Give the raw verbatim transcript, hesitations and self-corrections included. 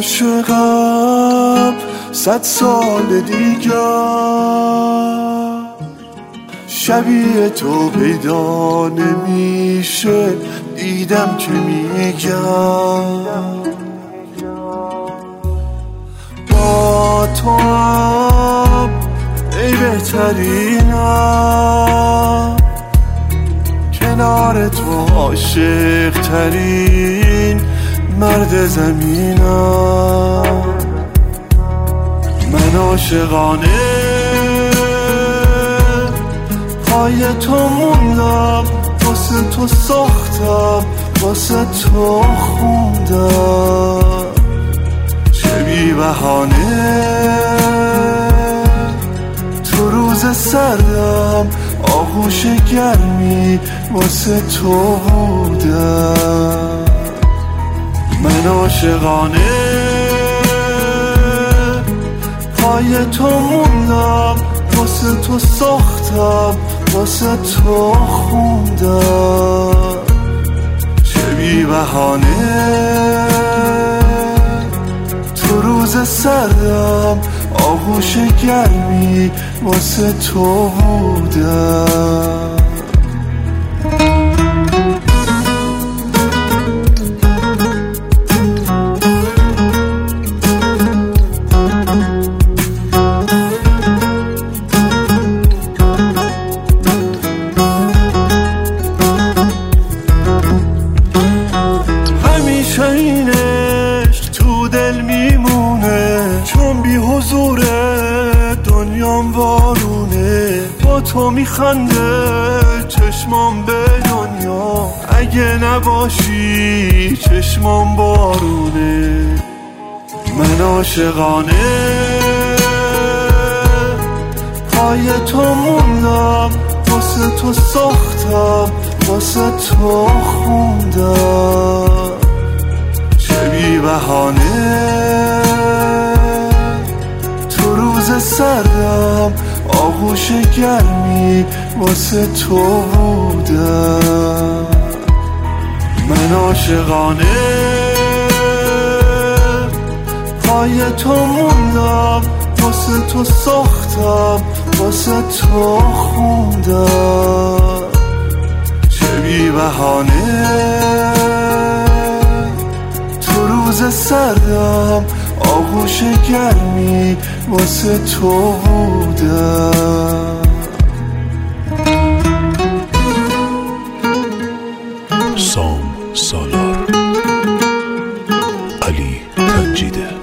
عاشقم صد سال دیگر، شبیه تو پیدا نمیشه، دیدم که میگم با تو هم ای بهترینم، کنار تو عاشق ترین مرد زمینم. من عاشقانه پای تو موندم، واسه تو ساختم، واسه تو خوندم، چه بی بهانه تو روز سردم، آغوش گرمی واسه تو بودم. من عاشقانه پای تو موندم، واسه تو ساختم، واسه تو خوندم، چه بی بهانه تو روز سردم، آغوش گرمی واسه تو بودم. این عشق تو دل میمونه، چون بی حضور دنیام وارونه. با تو میخنده چشمام به دنیا، اگه نباشی چشمام بارونه. من عاشقانه پای تو موندم، واسه تو ساختم، واسه تو خوندم، بی بهانه تو روز سردم، آغوش گرمی واسه تو بودم. من عاشقانه پای تو موندم، واسه تو ساختم، واسه تو خوندم، چه بی بهانه روز سردم، آغوش گرمی واسه تو بودم. سام سالار، علی تنجیده.